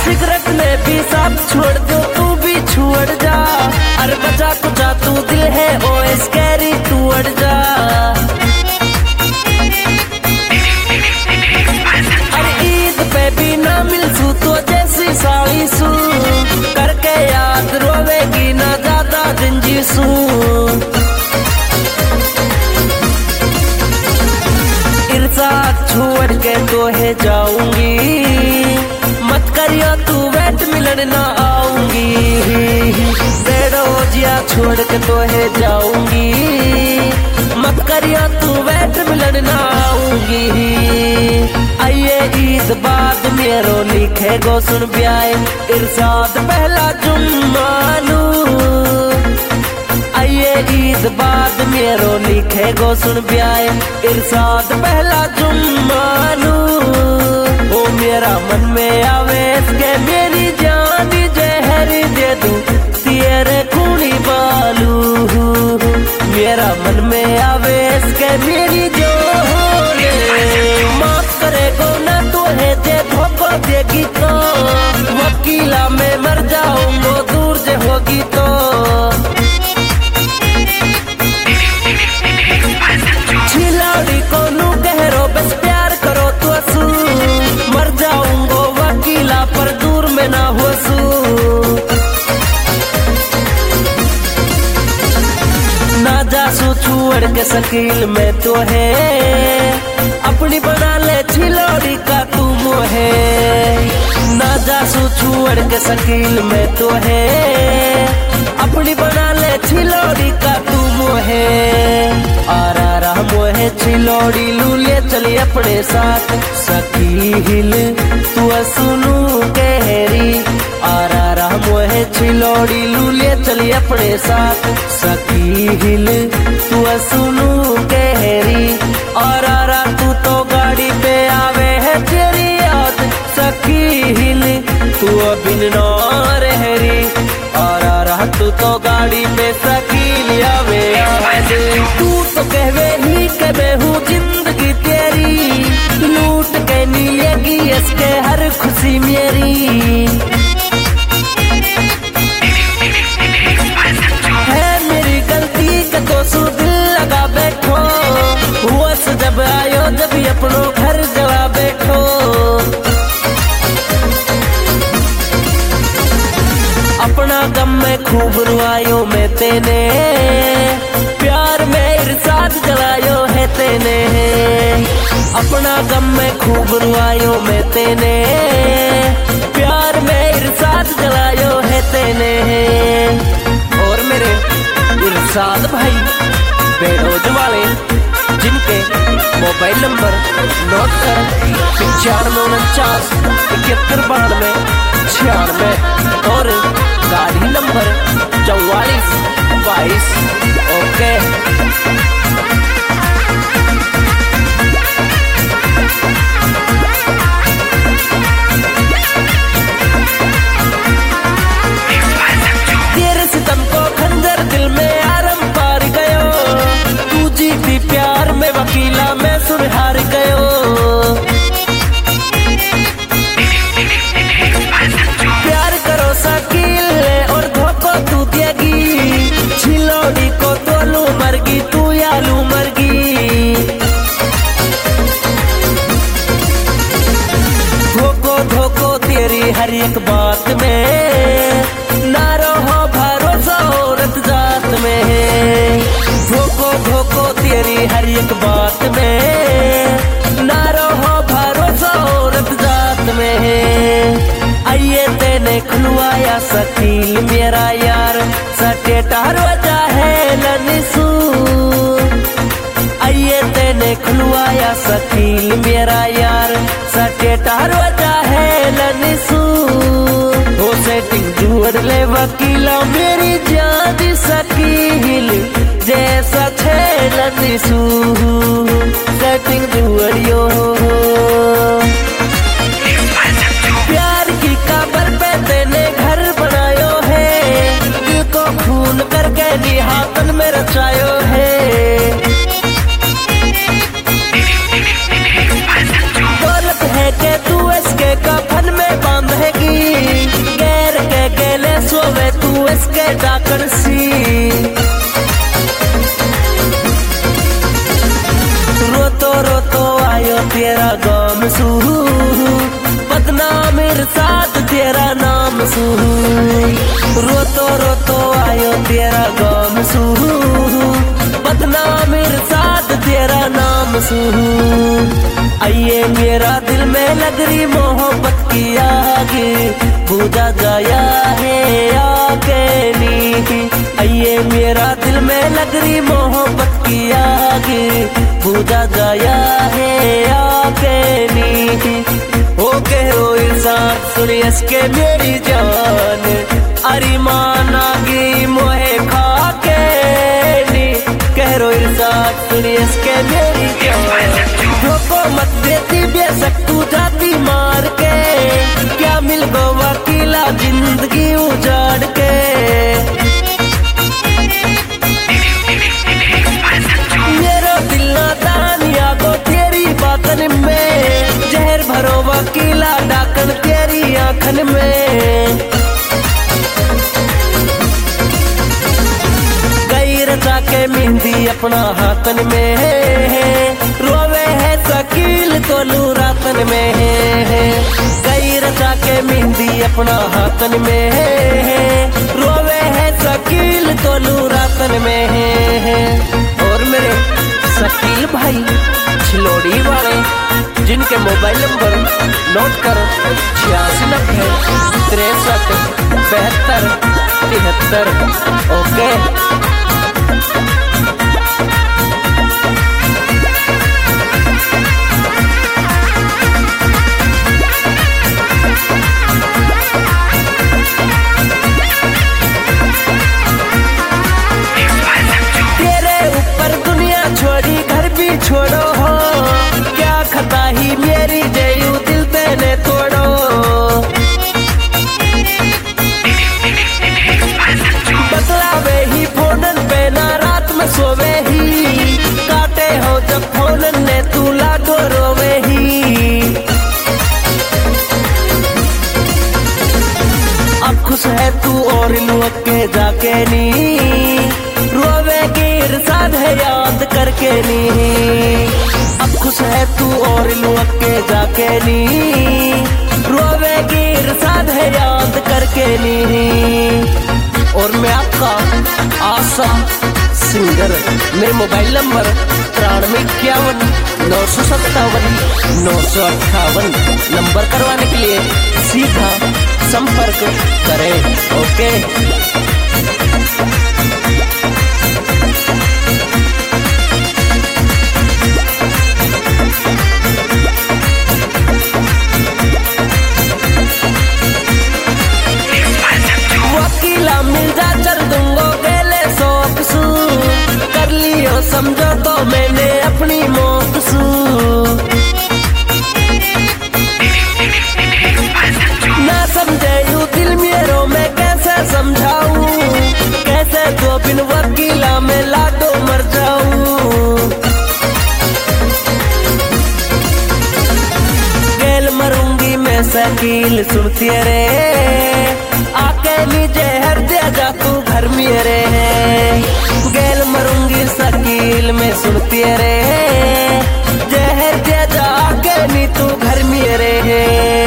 Cigarette में भी साथ छोड़ दो, तू भी छोड़ जा। अरे बचा कुचा तू दिल है ओ स्कैरी, तू अड़ जा। अरे ईद पे भी ना मिल सू तो जैसी साड़ी सू, करके याद रोवेगी ना ज्यादा दिन जीसू। छोड़ के तो है जाऊंगी, मत करियो तू वेट मिलन ना आऊंगी। बेरोजिया छोड़ के तो है जाऊंगी, मत करियो तू वेट मिलन ना आऊंगी। आइए ईद बाद मेरो लिखे गो सुन ब्याह, इरशाद पहला जुम्मानू। आइए ईद बाद मेरो लिखे गो सुन ब्याह, इरशाद पहला जुम्मानू। ओ मेरा मन में आवे के मेरी जान जहर दे दूं तेरे खूनी बालू। मेरा मन में आवे के मेरी जान, माफ करेगो ना तो है जे धोखा देगी तो, वकीला में मर जाऊंगो दूर जे होगी तो। खिलाड़ी को नू कहरो बस प्यार करो तो असू, मर जाऊंगो वकीला पर दूर में ना होसू। ना जासू छोड़ के शकील में तो है, अपनी बना ले छिलोड़ी का तू मोहे। ना जासू छोड़ के शकील में तो है, अपनी बना ले छिलोड़ी का तू मोहे। आरा मोहे छिलोड़ी लूले चली अपने साथ, सखी हिल तू सुनू कहरी। आरा मोहे छिलोड़ी लूले चली अपने साथ, सखी हिल तू सुनू कहरी। आरा तू तो गाड़ी पे आवे है तेरी याद, सखी हिल तू बिन रहरी। आरा तू तो गाड़ी पे सखी आवे याद, तू तो कहवे ही के मैं हूँ जिंदगी तेरी, लूट के नीलेगी इसके हर खुशी मेरी। है मेरी गलती के तो सू दिल लगा बैठो, हुआ जब आयो जब अपनो घर जवा बैठो। अपना गम में खूब रुआयो मैं तेने, प्यार में इरशाद जलायो है तेने। अपना गम में खूब रुआयो मैं तेने, प्यार में इरशाद जलायो है तेने। और मेरे इरशाद भाई बेरोज वाले, जिनके मोबाइल नंबर नोट कर 9549 7192 96 और गाड़ी नंबर 4422। ओके तेरे सितम को खंजर दिल में आरम पार गयो, तू जीती प्यार में वकीला मैं सुनहार गयो। प्यार करो शकील और धोखो तू देगी, छिलोड़ी को तो लू मरगी तू या लू मरगी। धोखो धोखो तेरी हर एक बात में, ना रहो भरोसा औरत जात में। धोखो धोखो तेरी हर एक बात में, ना रहो भरोसा औरत जात में। आइए तेने खुलवाया शकील मेरा यार, सटे टार वजह है लनिसू। आइए तेने खुलवाया शकील मेरा यार, सटे टार वजह है लनिसू। हो सेटिंग जोड़ ले वकीला मेरी जान शकील जैसा छे लनिसू। सेटिंग जोड़ियो प्यार की काबर पे तेने घर बनायो है, दिल को खून करके निहातन में रचायो है। दौलत है के तू इसके कफन में बांधेगी, डाकण सी। रोतो रोतो आयो तेरा गाम सू, बदनाम इरशाद तेरा नाम सू। रोतो रोतो आयो तेरा गाम सू, बदनाम इरशाद तेरा नाम सू। आइए मेरा दिल में लग रही मोहब्बत की आग, बुझा गया है आके नी। आइए मेरा दिल में लग रही मोहब्बत की आग, बुझा गया है आके नी। ओ कहो इरशाद सुनी इसके मेरी जान, अरिमान आगी मोहे खाके नी। कहो इरशाद सुनी इसके मेरी जान, धोखो मत देती बेशक तू जाती मार के, क्या मिल गो वकीला जिंदगी उजाड़ के। मेरा दिल नादानिया को तेरी बातन में, जहर भरो वकीला डाकन तेरी आंखन में। गई रचा के मेहंदी अपना हाथन में, रोवे है शकील तोलू रातन में। गई रचा के मेहंदी अपना हाथन में, रोवे है शकील तोलू रातन में। और मेरे शकील भाई छिलोड़ी वाले, जिनके मोबाइल नंबर नोट करो 8690 63 72 73। ओके छोड़ो हो, क्या खता ही मेरी जयू दिल तेने तोड़ो। बतलावे ही फोनन पे ना रात में सोवे ही, काटे हो जब फोनन ने तू लाडो रोवे ही। अब खुश है तू और लुक के जाके नी, रोवेगी इरशाद है याद करके नी। अब खुश है तू और लुक के जाके नी, रोवेगी इरशाद है याद करके नी। और मैं आपका आसम सिंगर, मेरे मोबाइल नंबर 9351 957 958 नंबर करवाने के लिए सीधा संपर्क करें। ओके वकीला मिल जा चल दूंगो गेले सौंप सू, कर लियो समझो तो मैंने अपनी मौत सू। ना समझे यू दिल मेरो मैं कैसे समझाऊं, कैसे तो बिन वकीला में लाडो मर जाऊं। गेल मरूंगी मैं शकील सुनती रे, आके नीचे हर दे जा तू घर मेरे। गेल मरूंगी शकील में सुनती रे, जहर दे जा आके नी तू घर मेरे।